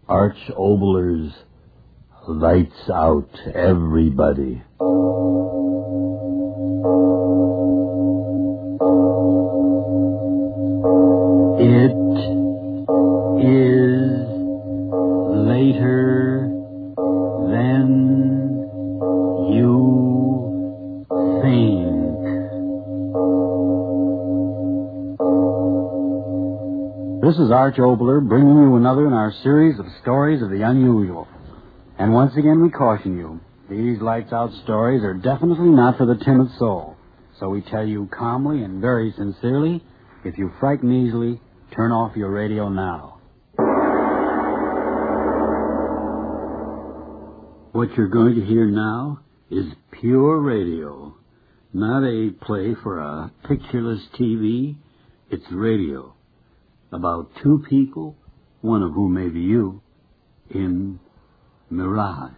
Arch Obler's Lights Out, Everybody. It is later than you think. This is Arch Obler bringing you another in our series of stories of the unusual. And once again we caution you, these lights out stories are definitely not for the timid soul. So we tell you calmly and very sincerely, if you frighten easily, turn off your radio now. What you're going to hear now is pure radio. Not a play for a pictureless TV. It's radio. About two people, one of whom may be you, in Mirage.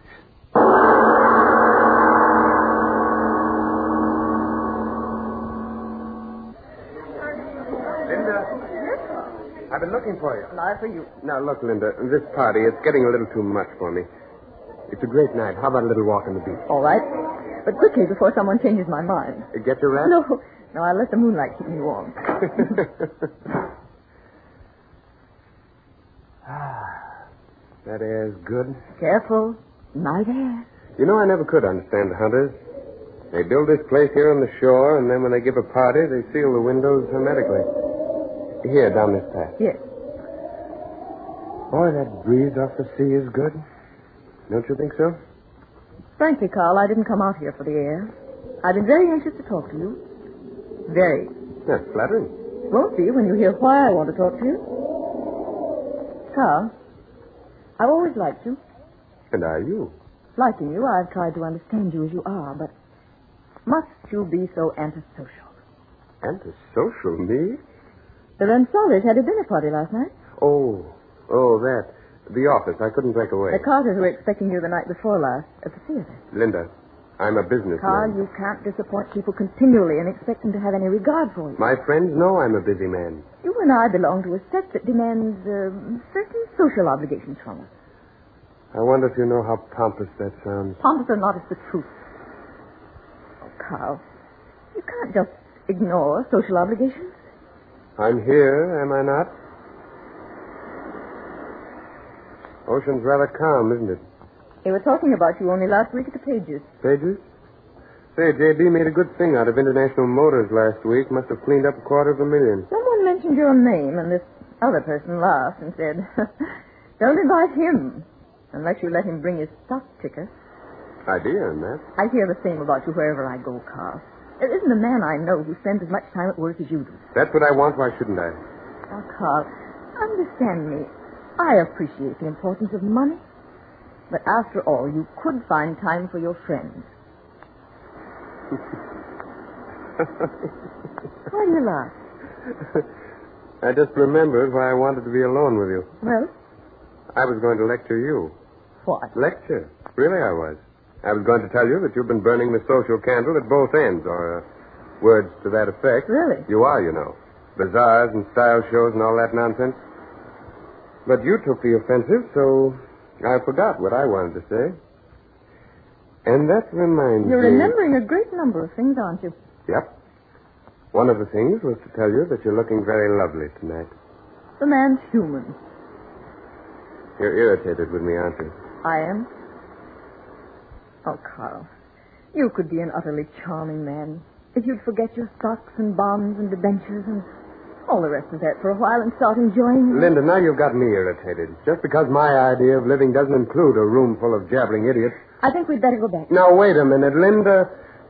I've been looking for you. Not for you. Now, look, Linda, this party, it's getting a little too much for me. It's a great night. How about a little walk on the beach? All right. But quickly, before someone changes my mind. Get your wrap? No, I'll let the moonlight keep me warm. That air's good. Careful. Night air. You know, I never could understand the hunters. They build this place here on the shore, and then when they give a party, they seal the windows hermetically. Here, down this path. Yes. Boy, that breeze off the sea is good. Don't you think so? Frankly, Carl, I didn't come out here for the air. I've been very anxious to talk to you. Very. That's flattering. Won't be when you hear why I want to talk to you. Carl, I've always liked you. And are you? Liking you, I've tried to understand you as you are, but must you be so antisocial? Antisocial, me? The Rensselaers had a dinner party last night. Oh, that. The office. I couldn't break away. The Carters were expecting you the night before last at the theater. Linda, I'm a businessman. Carl, you can't disappoint people continually and expect them to have any regard for you. My friends know I'm a busy man. You and I belong to a set that demands certain social obligations from us. I wonder if you know how pompous that sounds. Pompous or not, it's the truth. Oh, Carl, you can't just ignore social obligations. I'm here, am I not? Ocean's rather calm, isn't it? They were talking about you only last week at the Pages. Pages? Say, J.B. made a good thing out of International Motors last week. Must have cleaned up $250,000. Someone mentioned your name, and this other person laughed and said, don't invite him unless you let him bring his stock ticker. Idea on that. I hear the same about you wherever I go, Carl. There isn't a man I know who spends as much time at work as you do. That's what I want. Why shouldn't I? Now, Carl, understand me. I appreciate the importance of money. But after all, you could find time for your friends. Why do you laugh? I just remembered why I wanted to be alone with you. Well? I was going to lecture you. What? Lecture? Really, I was. I was going to tell you that you've been burning the social candle at both ends, or words to that effect. Really? You are, you know. Bazaars and style shows and all that nonsense. But you took the offensive, so I forgot what I wanted to say. And that reminds me... You're remembering a great number of things, aren't you? Yep. One of the things was to tell you that you're looking very lovely tonight. The man's human. You're irritated with me, aren't you? I am. Oh, Carl, you could be an utterly charming man if you'd forget your stocks and bonds and debentures and all the rest of that for a while and start enjoying... Linda, now you've got me irritated. Just because my idea of living doesn't include a room full of jabbering idiots. I think we'd better go back. Now, wait a minute, Linda.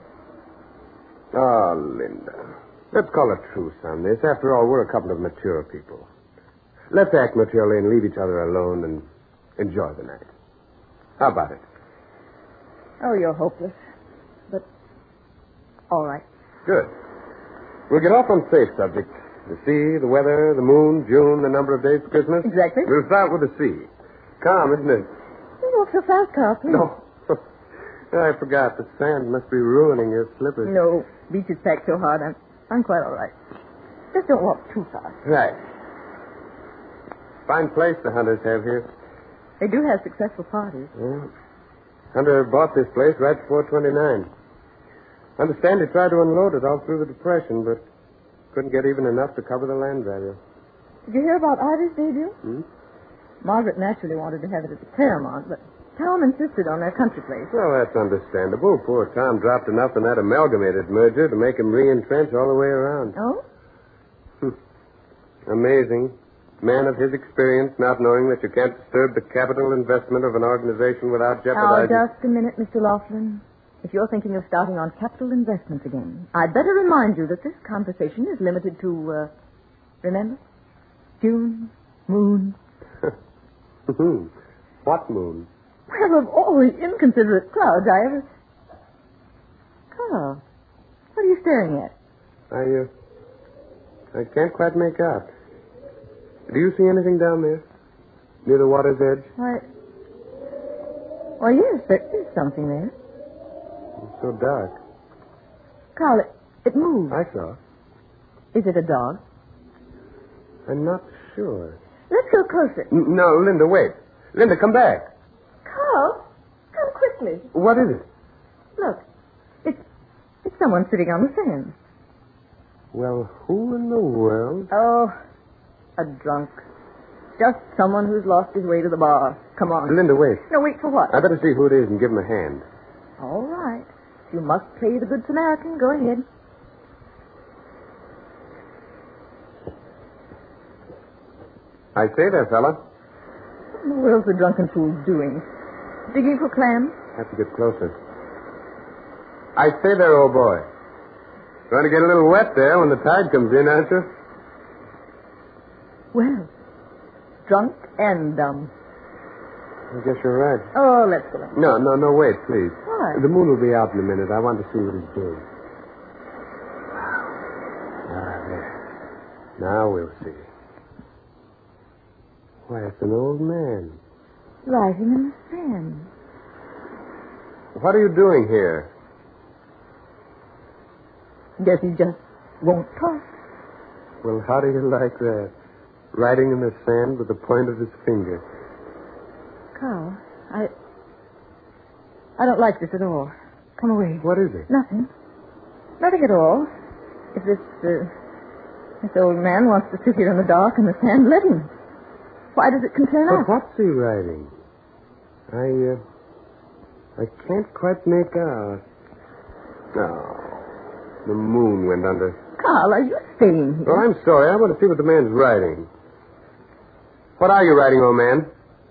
Oh, Linda. Let's call a truce on this. After all, we're a couple of mature people. Let's act maturely and leave each other alone and enjoy the night. How about it? Oh, you're hopeless. But, all right. Good. We'll get off on safe subjects. The sea, the weather, the moon, June, the number of days for Christmas. Exactly. We'll start with the sea. Calm, isn't it? Don't walk so fast, Carl, please. No. I forgot. The sand must be ruining your slippers. No. Beach is packed so hard. I'm quite all right. Just don't walk too fast. Right. Fine place the hunters have here. They do have successful parties. Yeah. Hunter bought this place right before 29. Understand he tried to unload it all through the Depression, but couldn't get even enough to cover the land value. Did you hear about Ivy's debut? Hmm? Margaret naturally wanted to have it at the Paramount, but Tom insisted on their country place. Well, that's understandable. Poor Tom dropped enough in that amalgamated merger to make him re-entrench all the way around. Oh? Amazing. Man of his experience, not knowing that you can't disturb the capital investment of an organization without Now, jeopardizing... just a minute, Mr. Laughlin. If you're thinking of starting on capital investments again, I'd better remind you that this conversation is limited to, remember? June, moon. What moon? Well, of all the inconsiderate clouds I ever... Carl, what are you staring at? I can't quite make out. Do you see anything down there? Near the water's edge? Why, yes, there is something there. It's so dark. Carl, it moves. I saw. Is it a dog? I'm not sure. Let's go closer. No, Linda, wait. Linda, come back. Carl, come quickly. What is it? Look, it's someone sitting on the sand. Well, who in the world? Oh, a drunk. Just someone who's lost his way to the bar. Come on. Linda, wait. No, wait for what? I better see who it is and give him a hand. All right. If you must play the Good Samaritan, go ahead. I say there, fella. What in the world's the drunken fool doing? Digging for clams? Have to get closer. I say there, old boy. Going to get a little wet there when the tide comes in, aren't you? Well, drunk and dumb. I guess you're right. Oh, let's go in. No, wait, please. Why? The moon will be out in a minute. I want to see what he's doing. There. Now we'll see. Why, it's an old man. Writing in the sand. What are you doing here? Guess he just won't talk. Well, how do you like that? Writing in the sand with the point of his finger. Carl, I don't like this at all. Come away. What is it? Nothing. Nothing at all. If this old man wants to sit here in the dark in the sand, let him. Why does it concern us? But what's he writing? I can't quite make out. No. The moon went under. Carl, are you staying here? Well, I'm sorry. I want to see what the man's writing. What are you writing, old man?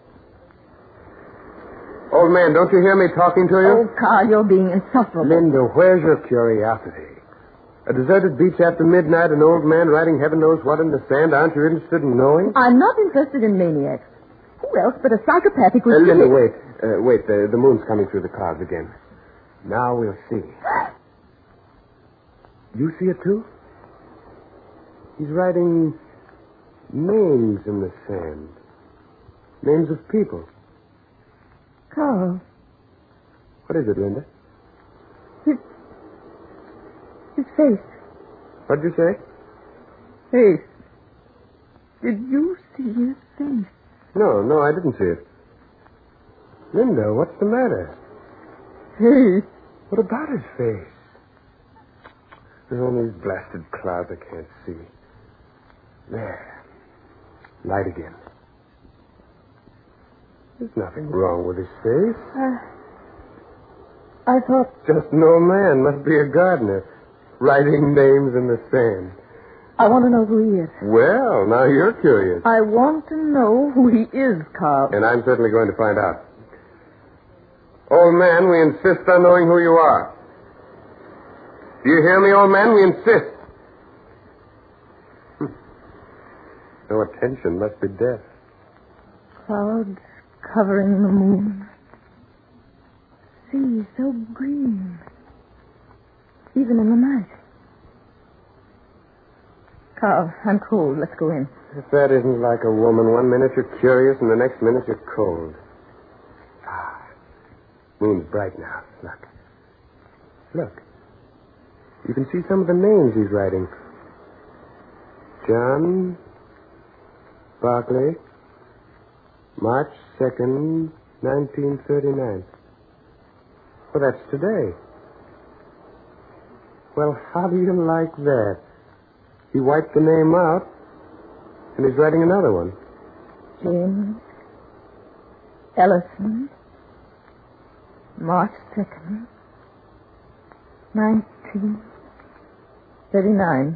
Old man, don't you hear me talking to you? Oh, Carl, you're being insufferable. Linda, where's your curiosity? A deserted beach after midnight, an old man writing heaven knows what in the sand. Aren't you interested in knowing? I'm not interested in maniacs. Who else but a psychopathic would... Linda, wait. Wait, the moon's coming through the clouds again. Now we'll see. You see it, too? He's writing names in the sand. Names of people. Carl. What is it, Linda? His face. What'd you say? Face. Did you see his face? No, I didn't see it. Linda, what's the matter? Face. What about his face? There's only these blasted clouds I can't see. There. Light again. There's nothing wrong with his face. I thought... Just an old man. Must be a gardener. Writing names in the sand. I want to know who he is. Well, now you're curious. I want to know who he is, Carl. And I'm certainly going to find out. Old man, we insist on knowing who you are. Do you hear me, old man? We insist. No attention. Must be deaf. Clouds covering the moon. Sea so green. Even in the night. Carl, I'm cold. Let's go in. If that isn't like a woman, 1 minute you're curious and the next minute you're cold. Moon's bright now. Look. You can see some of the names he's writing. John, Barclay, March 2nd, 1939. Well, that's today. Well, how do you like that? He wiped the name out, and he's writing another one. James Ellison, March 2nd, 1939.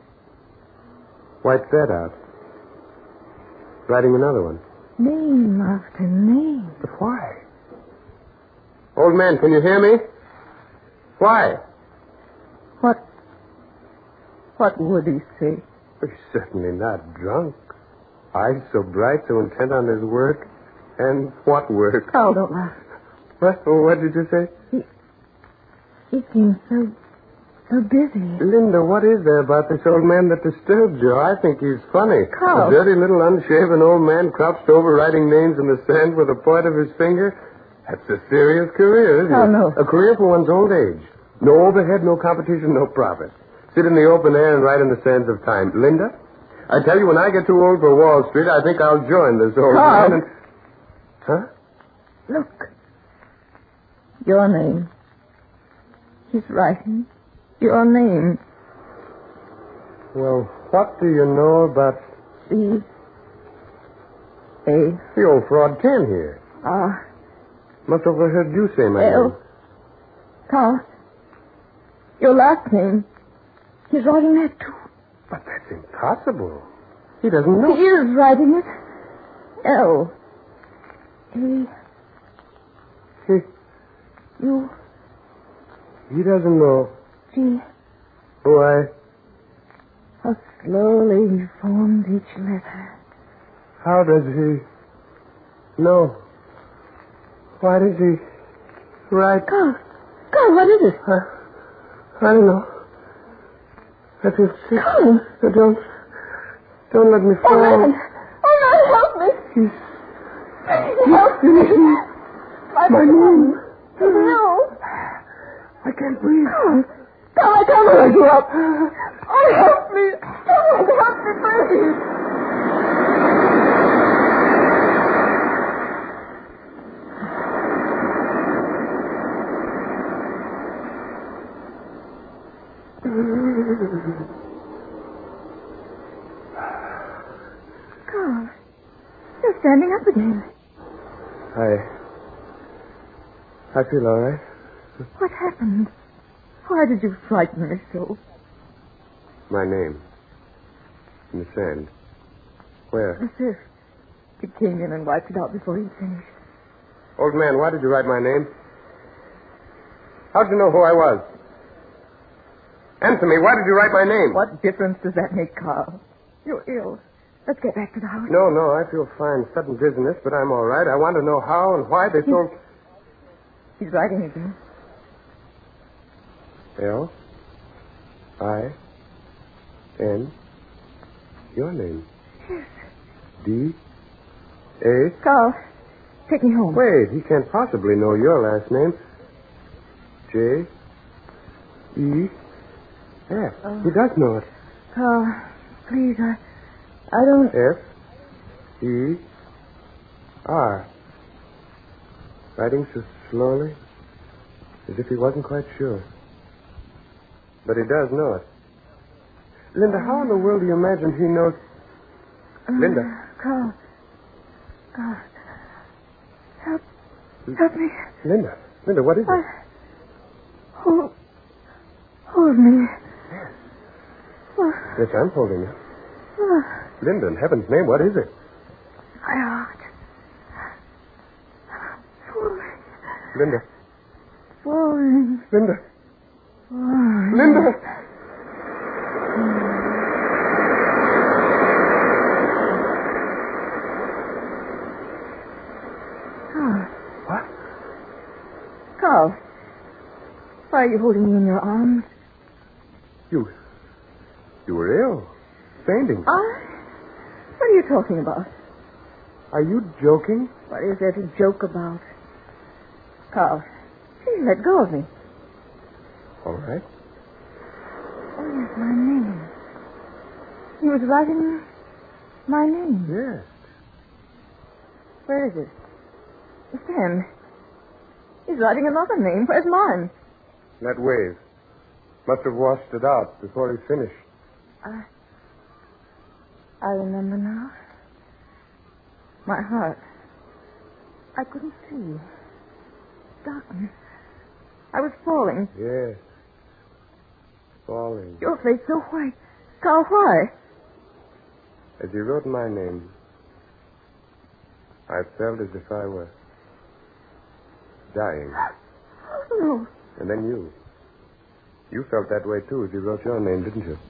Wiped that out. Writing another one. Name after name. But why? Old man, can you hear me? Why? What would he say? He's certainly not drunk. Eyes so bright, so intent on his work. And what work? Oh, don't laugh. What did you say? He seems so busy. Linda, what is there about this old man that disturbs you? I think he's funny. Carl. A dirty little unshaven old man crouched over writing names in the sand with the point of his finger. That's a serious career, isn't it? Oh, no. A career for one's old age. No overhead, no competition, no profit. Sit in the open air and write in the sands of time. Linda, I tell you, when I get too old for Wall Street, I think I'll join this old Carl. man and... Huh? Look. Your name. He's writing your name. Well, what do you know about... C.A. The old fraud Ken here. Must have overheard you say my name. Carl. Your last name. He's writing that, too. But that's impossible. He doesn't know. He is writing it. L. A. U. He doesn't know. G. Why? How slowly he formed each letter. How does he know? Why does he write? Carl, what is it? I don't know. I feel sick. Carl. Don't let me fall. Oh, man, help me. Help me. My name. No. I can't breathe. Carl, I can't let you up. Oh, help me. Help me, please. Carl, you're standing up again. I feel all right. What happened? Why did you frighten me so? My name. In the sand. Where? The fifth. He came in and wiped it out before he'd finished. Old man, why did you write my name? How'd you know who I was? Answer me, why did you write my name? What difference does that make, Carl? You're ill. Let's get back to the house. No, I feel fine. Sudden dizziness, but I'm all right. I want to know how and why they told... He's writing again. L-I-N. Your name. Yes. D-A. Carl, take me home. Wait, he can't possibly know your last name. J-E-F. He does know it. Carl, please, I don't... F-E-R. Writing so slowly, as if he wasn't quite sure. But he does know it. Linda, how in the world do you imagine he knows... Linda. Carl, help me. Linda, what is it? Hold me. Yes, I'm holding you. Linda, in heaven's name, what is it? My heart. Linda. Falling. Linda. What? Carl, why are you holding me in your arms? You were ill. Fainting. What are you talking about? Are you joking? What is there to joke about? Carl, please let go of me. All right. Oh, yes, my name. He was writing my name. Yes. Where is it? The sand. He's writing another name. Where's mine? That wave. Must have washed it out before he finished. I remember now. My heart. I couldn't see. Darkness. I was falling. Yes. Falling. Your face so white. Carl, why? As he wrote my name, I felt as if I were dying. No. And then you. You felt that way, too, as you wrote your name, didn't you?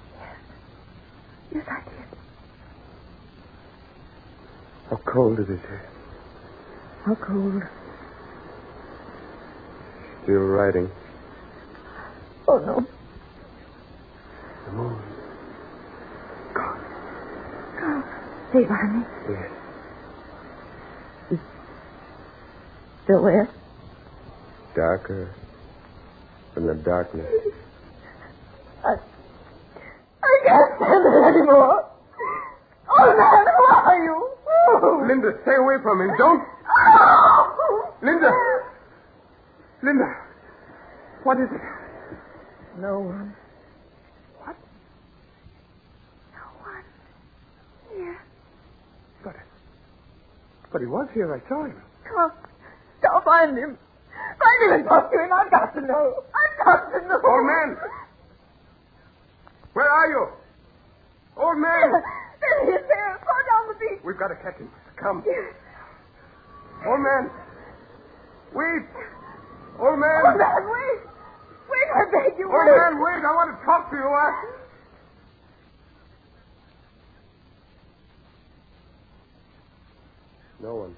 Yes, I did. How cold is it here? How cold. Still writing. Oh, no. The moon. Carl, stay by me. Yes. Still there? Darker than the darkness. I can't stand it anymore. Oh, man, who are you? Oh. Linda, stay away from him. Don't. Oh. Linda! Linda! What is it? No one. What? No one. Here. But he was here. I saw him. Come. I'll find him. Find him and talk to him. I've got to know. I've got to know. Old man! Where are you? Old man! There he is there. Far down the beach. We've got to catch him. Come. Old man! Wait! Old man! Oh, man, wait. Wait, I beg you, Old wait. man, wait. I want to talk to you. No one.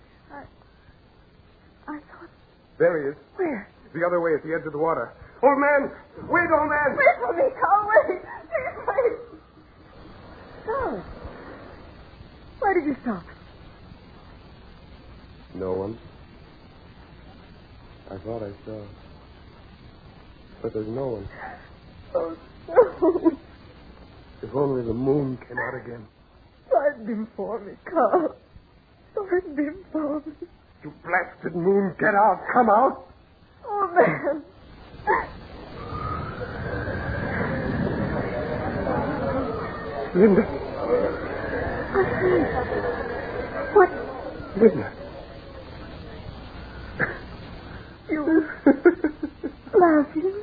I thought... There he is. Where? The other way at the edge of the water. Old man! Wait, old man! Wait for me, Carl. Wait. Please, wait. Carl. Why did you stop? No one. I thought I saw. But there's no one. Oh, no. If only the moon came out again. Find him for me, Carl. Find him for me. You blasted moon, get out. Come out. Oh, man. Linda. What? Linda. You laughing?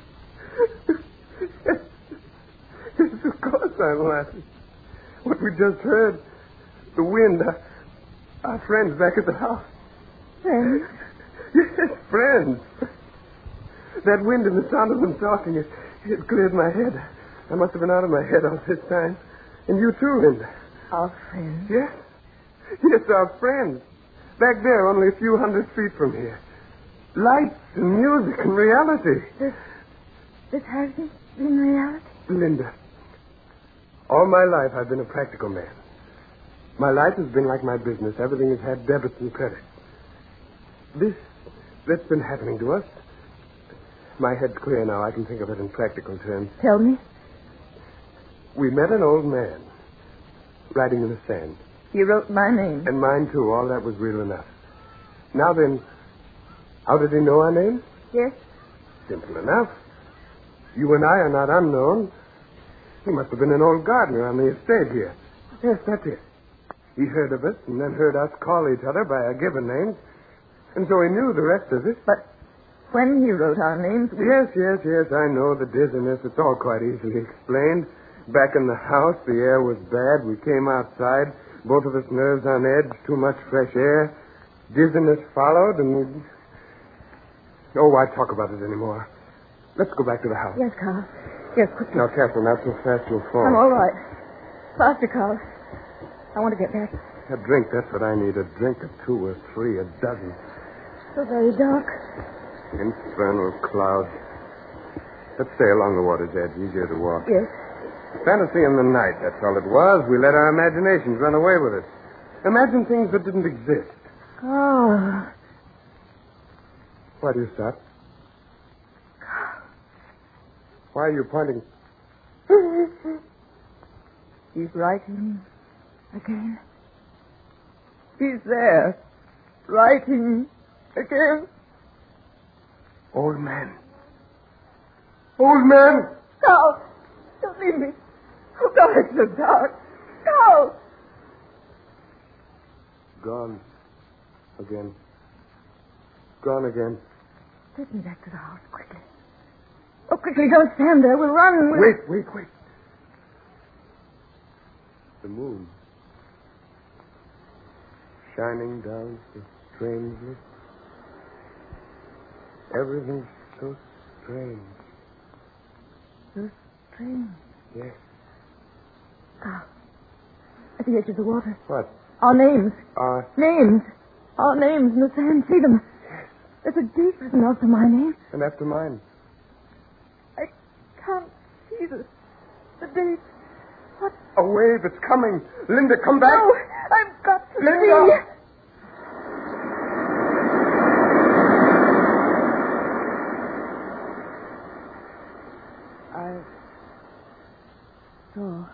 Yes, of course I'm laughing. What we just heard. The wind. Our friends back at the house. Friends? Yes, friends. That wind and the sound of them talking, it cleared my head. I must have been out of my head all this time. And you too, Linda. Our friends? Yes. Yes, our friends. Back there, only a few hundred feet from here. Lights and music and reality. This hasn't been reality? Linda, all my life I've been a practical man. My life has been like my business. Everything has had debits and credits. That's been happening to us. My head's clear now. I can think of it in practical terms. Tell me. We met an old man writing in the sand. He wrote my name. And mine, too. All that was real enough. Now then, how did he know our names? Yes? Simple enough. You and I are not unknown. He must have been an old gardener on the estate here. Yes, that's it. He heard of us and then heard us call each other by our given names. And so he knew the rest of it. But when he wrote our names... Yes, I know the dizziness. It's all quite easily explained. Back in the house, the air was bad. We came outside. Both of us nerves on edge, too much fresh air. Dizziness followed, and we... Oh, why talk about it anymore? Let's go back to the house. Yes, Carl. Yes, quickly. Now, careful, not so fast you'll fall. I'm all right. Faster, Carl. I want to get back. A drink, that's what I need. A drink, or two, or three, a dozen. So very dark. Infernal clouds. Let's stay along the water's edge, easier to walk. Yes. Fantasy in the night, that's all it was. We let our imaginations run away with us. Imagine things that didn't exist. Oh. Why do you stop? Why are you pointing? He's writing again. He's there. Writing again. Old man. Old man! Carl! Don't leave me. Oh, God, it's so dark. Carl! Gone. Again. Gone again. Take me back to the house, quickly. Oh, quickly, don't stand there. We'll run. Wait. The moon. Shining down so strangely. Everything's so strange. So strange. Yes. Carl, at the edge of the water. What? Our names. Names. Our names in the sand. See them. Yes. There's a date written after my name. And after mine. I can't see the date. What? A wave, it's coming. Linda, come back. No, I've got to Linda! see. I saw.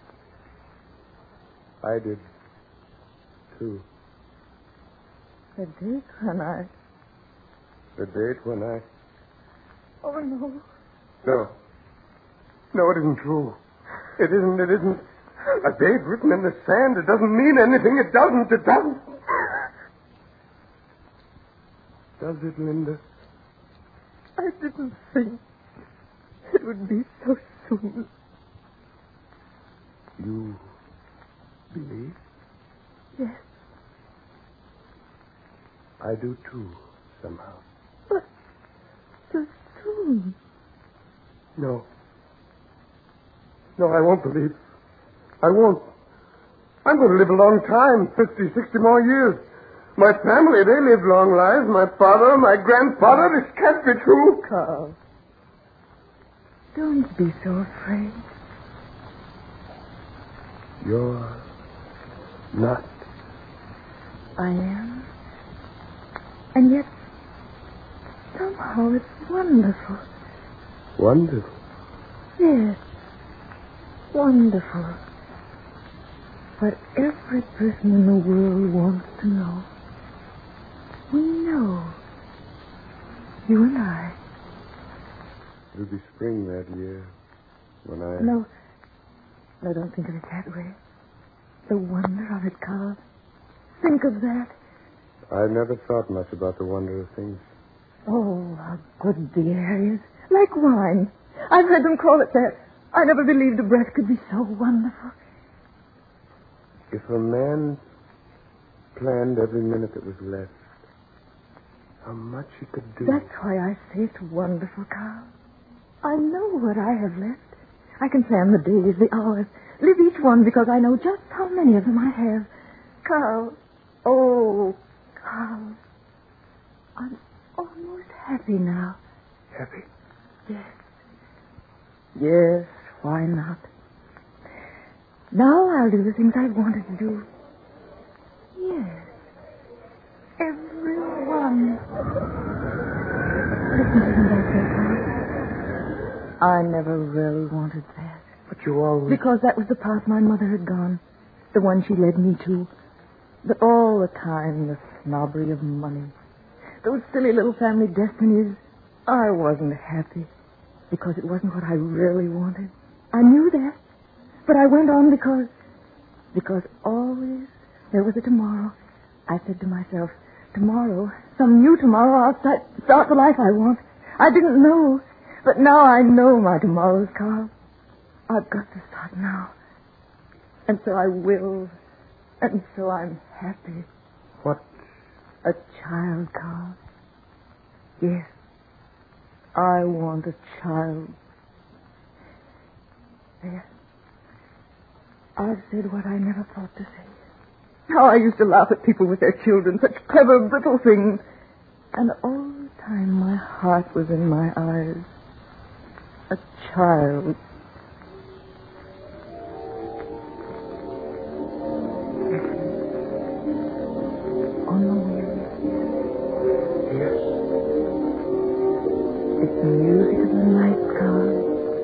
I did, too. The date when I... The date when I... Oh, no. No. No, it isn't true. It isn't. A date written in the sand. It doesn't mean anything. It doesn't. Does it, Linda? I didn't think it would be so soon. You believe? Yes, I do, too, somehow. but so soon. No. No, I won't believe. I won't. I'm going to live a long time, 50, 60 more years. My family, they live long lives. My father, my grandfather. This can't be true. Carl, don't be so afraid. You're not. I am. And yet, somehow it's wonderful. Wonderful. Yes, wonderful. What every person in the world wants to know. We know. You and I. It'll be spring that year when I... No, don't think of it that way. The wonder of it, Carl. Think of that. I've never thought much about the wonder of things. Oh, how good the air is. Like wine. I've heard them call it that. I never believed a breath could be so wonderful. If a man planned every minute that was left, how much he could do. That's why I say it's wonderful, Carl. I know what I have left. I can plan the days, the hours, live each one because I know just how many of them I have. Carl. Oh, Carl. I'm almost happy now. Happy? Yes. Yes, why not? Now I'll do the things I've wanted to do. Yes. Every one. Listen to them back there, Carl. I never really wanted that. But you always... Because that was the path my mother had gone. The one she led me to. But all the time, the snobbery of money. Those silly little family destinies. I wasn't happy. Because it wasn't what I really wanted. I knew that. But I went on because always there was a tomorrow. I said to myself, tomorrow, some new tomorrow, I'll start the life I want. I didn't know. But now I know my tomorrows, Carl. I've got to start now. And so I will. And so I'm happy. What? A child, Carl. Yes. I want a child. There. I've said what I never thought to say. How I used to laugh at people with their children, such clever, brittle things. And all the time my heart was in my eyes. A child. On the wind. Yes. It's the music of the night, Carl.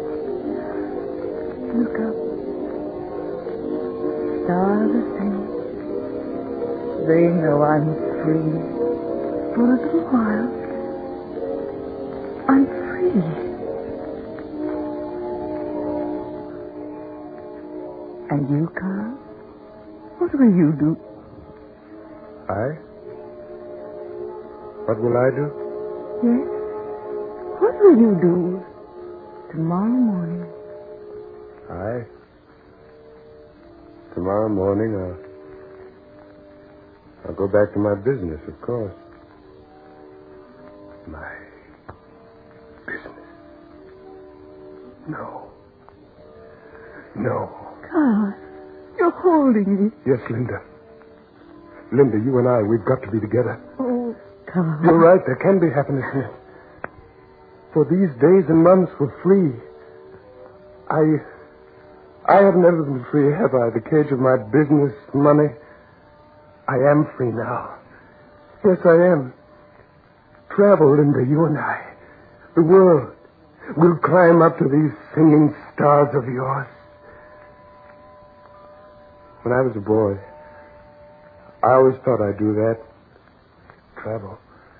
Look up. Stars are singing. They know I'm free. For a little while, I'm free. And you, Carl? What will you do? I? What will I do? Yes? What will you do tomorrow morning? Tomorrow morning, I'll go back to my business, of course. My business? No. Carl, you're holding me. Yes, Linda. Linda, you and I, we've got to be together. Oh, Carl. You're right, there can be happiness in it. For these days and months were free. I have never been free, have I? The cage of my business, money. I am free now. Yes, I am. Travel, Linda, you and I. The world. We'll climb up to these singing stars of yours. When I was a boy, I always thought I'd do that. Travel.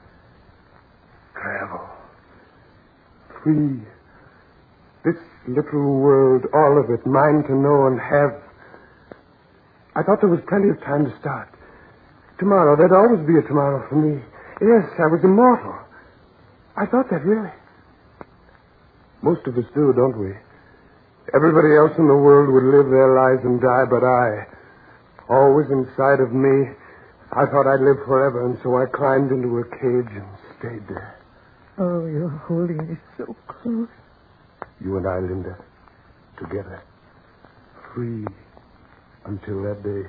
Free. This little world, all of it, mine to know and have. I thought there was plenty of time to start. Tomorrow, there'd always be a tomorrow for me. Yes, I was immortal. I thought that, really. Most of us do, don't we? Everybody else in the world would live their lives and die, but I, always inside of me, I thought I'd live forever, and so I climbed into a cage and stayed there. Oh, you're holding me so close. You and I, Linda, together, free until that day.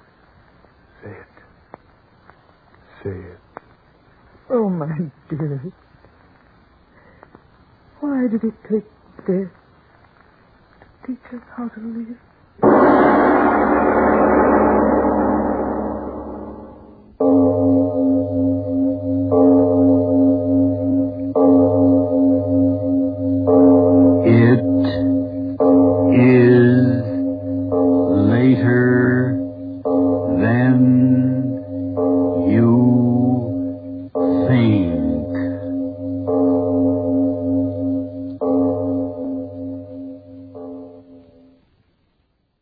Say it. Oh, my dear. Why did it take death to teach us how to live?